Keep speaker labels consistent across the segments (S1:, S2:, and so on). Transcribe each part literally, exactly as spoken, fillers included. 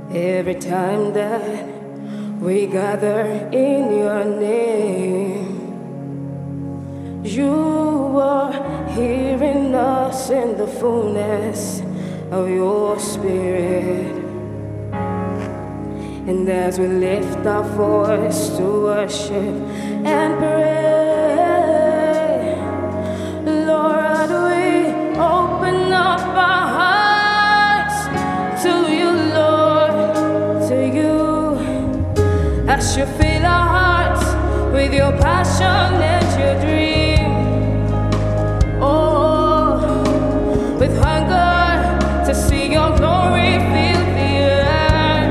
S1: Every time that we gather in your name, you are hearing us in the fullness of your spirit. And as we lift our voice to worship and pray, Lord, we open up our hearts to you, Lord, to you. As you fill our hearts with your passion and your dream, oh, with hunger to see your glory fill the earth.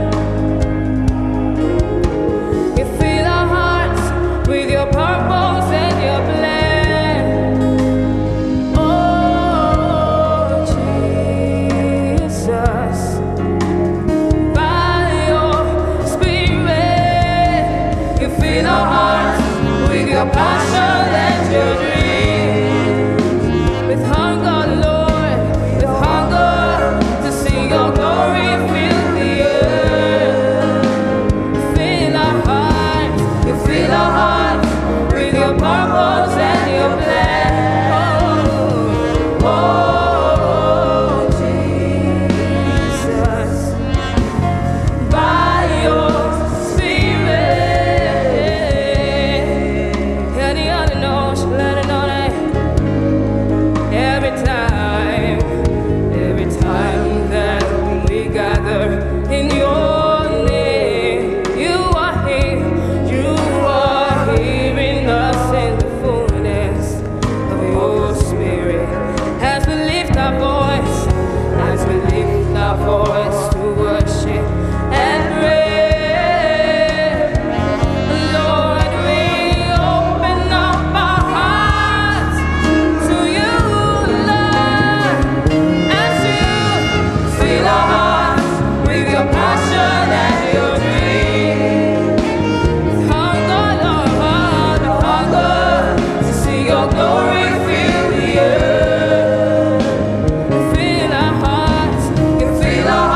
S1: You fill our hearts with your purpose and your plan. Oh, Jesus, by your Spirit, you fill our hearts with your passion and your dream, with hunger, Lord, with hunger to see your glory fill the earth. Fill our hearts, you fill our hearts with your purpose and your plan. Oh, oh, Jesus, by your Spirit. Any other knows, let it know that every time, every time that we gather in your name, you are here, you are hearing us in the fullness of your spirit. As we lift our voice, as we lift our voice to worship and pray, Lord, we open up our hearts to you, Lord, as you fill our hearts with your passion and your dream. With hunger, Lord, with hunger to see your glory fill the earth. You fill our hearts, you fill our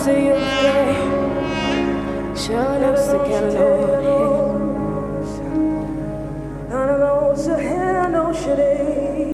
S1: see you today. Sure enough, together, Lord.